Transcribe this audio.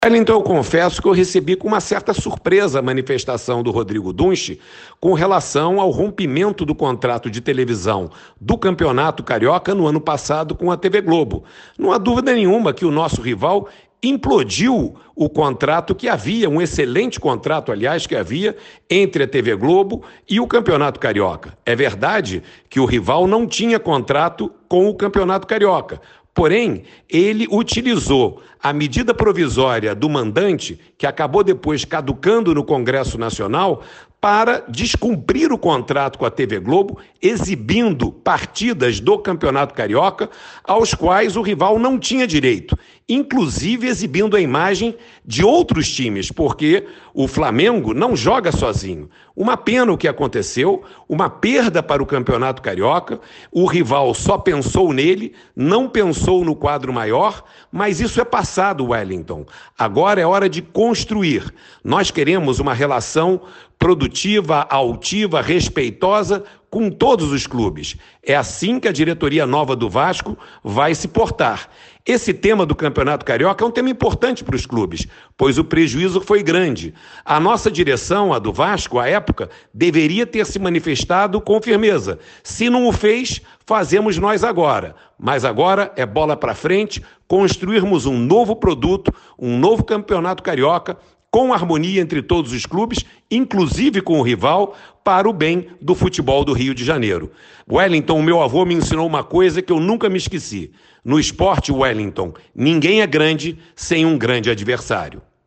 Então, eu confesso que eu recebi com uma certa surpresa a manifestação do Rodrigo Dunche com relação ao rompimento do contrato de televisão do Campeonato Carioca no ano passado com a TV Globo. Não há dúvida nenhuma que o nosso rival implodiu o contrato que havia, um excelente contrato, aliás, que havia entre a TV Globo e o Campeonato Carioca. É verdade que o rival não tinha contrato com o Campeonato Carioca. Porém, ele utilizou a medida provisória do mandante, que acabou depois caducando no Congresso Nacional, para descumprir o contrato com a TV Globo, exibindo partidas do Campeonato Carioca aos quais o rival não tinha direito, inclusive exibindo a imagem de outros times, porque o Flamengo não joga sozinho. Uma pena o que aconteceu, uma perda para o Campeonato Carioca, o rival só pensou nele, não pensou no quadro maior, mas isso é passado, Wellington. Agora é hora de construir. Nós queremos uma relação produtiva, altiva, respeitosa com todos os clubes. É assim que a diretoria nova do Vasco vai se portar. Esse tema do Campeonato Carioca é um tema importante para os clubes, pois o prejuízo foi grande. A nossa direção, a do Vasco, à época, deveria ter se manifestado com firmeza. Se não o fez, fazemos nós agora. Mas agora é bola para frente, construirmos um novo produto, um novo Campeonato Carioca, com harmonia entre todos os clubes, inclusive com o rival, para o bem do futebol do Rio de Janeiro. Wellington, o meu avô me ensinou uma coisa que eu nunca me esqueci. No esporte, Wellington, ninguém é grande sem um grande adversário.